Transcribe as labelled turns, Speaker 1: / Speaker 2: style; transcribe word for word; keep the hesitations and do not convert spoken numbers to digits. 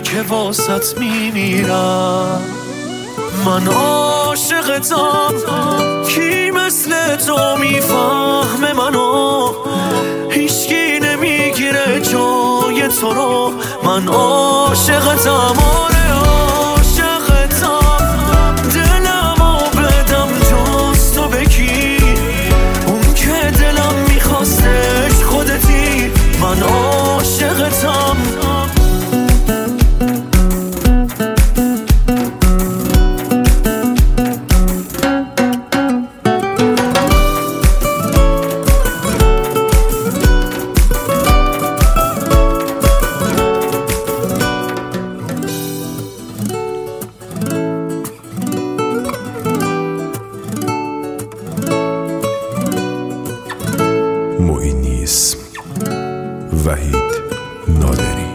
Speaker 1: که واسط میمیرم. من عاشقتم، کی مثل تو میفهمه منو؟ هیچکی نمیگیره جای تو رو. من عاشقتم، آره عاشقتم، دلمو بدم جز تو بکی، اون که دلم میخواستش خودتی. من عاشقتم.
Speaker 2: معینی اسم، وحید نادری.